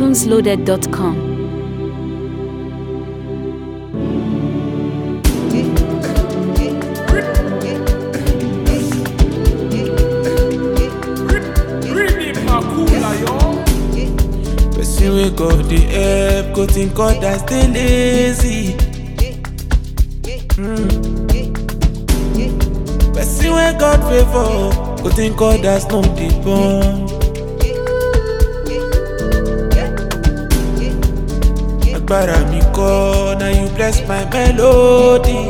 tunesloaded.com. Person wey God dey help, go think others dey lazy. Person wey God favour, go think others no dey born. Agbára mi kọ́, na you bless my melody.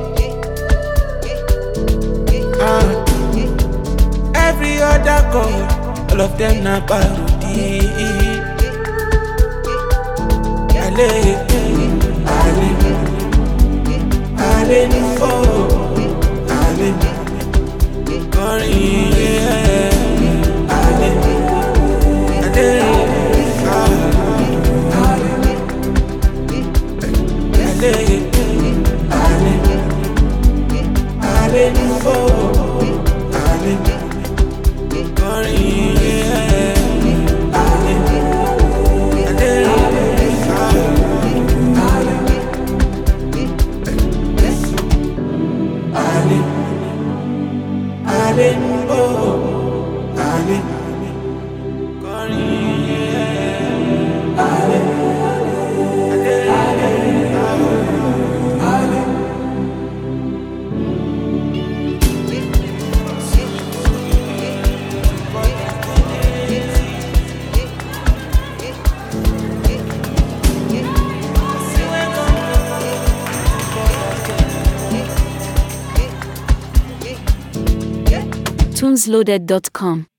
Every other God, all of them na parody. Ale, ale, ale, oh, ale, kọrin, yeah. Ale, ale, ale, ale, oh, ale, kọrin, yeah. Ale, oh, ale, kọrin, yeah. Ale, ale, ale. tunesloaded.com.